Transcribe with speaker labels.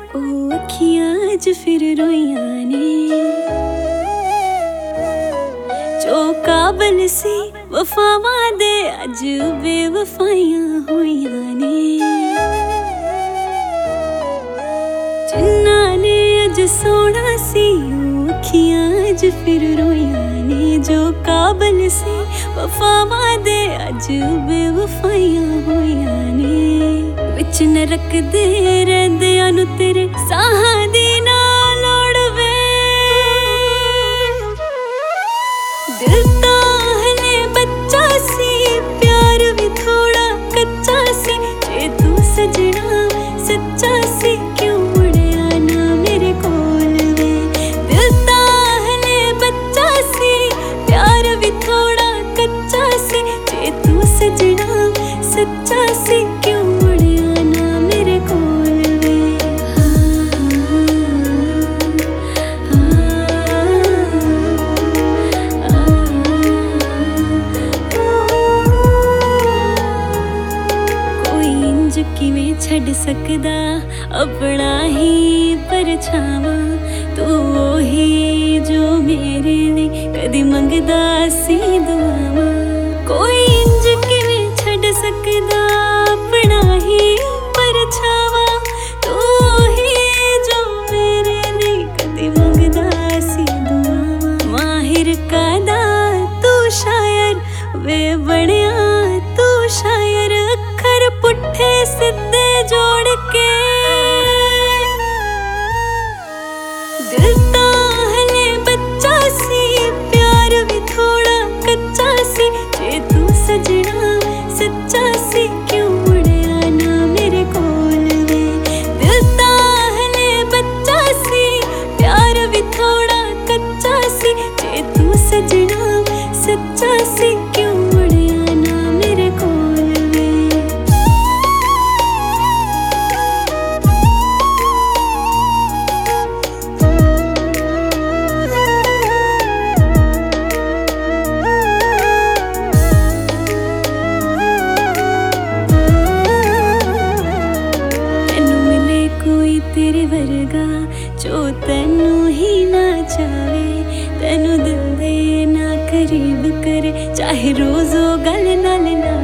Speaker 1: ओ अखियां अज फिर रोइयां ने जो काबल सी वफावां दे अज बेवफाइयां होइयां ने जिन्ना ने अज सोना सी ओ अखियां अज फिर रोइयां ने जो काबल सी वफावां दे अज बेवफाइयां होइयां ने विच न रखदे रहिंदियां नूं तेरे साहां दी ना लोड़ वे दिल तां हले बच्चा सी प्यार भी थोड़ा कच्चा सी जे तू सजना सच्चा सी क्यों मुड़िया ना मेरे कोल वे दिल तां हले बच्चा सी प्यार भी थोड़ा कच्चा सी जे तू सजना सच्चा सी क्यों मुड़िया ना मेरे कोल वे कोई इंज किवें छड़ सकदा अपना ही परछावां तू ओही जो मेरे लिए कदी मंगदा सी दुआवां कोई इंज किवें छड़ सकदा अपना ही परछावां तू ओही जो मेरे लिए कदी मंगदा सी दुआवां माहिर कादा तू शायर वे बणिया तू शायर अखर पुट्ठे सिद्धे जोड़ के दिल तां हले बच्चा सी प्यार भी थोड़ा कच्चा सी जे तू सजना सच्चा सी क्यों मुड़िया ना मेरे कोल वे दिल तां हले बच्चा सी प्यार भी थोड़ा कच्चा सी जे तू सजना सच्चा सी क्यों मुड़िया ना मेरे कोल वे तेरे वर्गा जो तेनू ही ना चावे तेनू दिल दे ना करीब करे चाहे रोज़ ओ गल नाल ना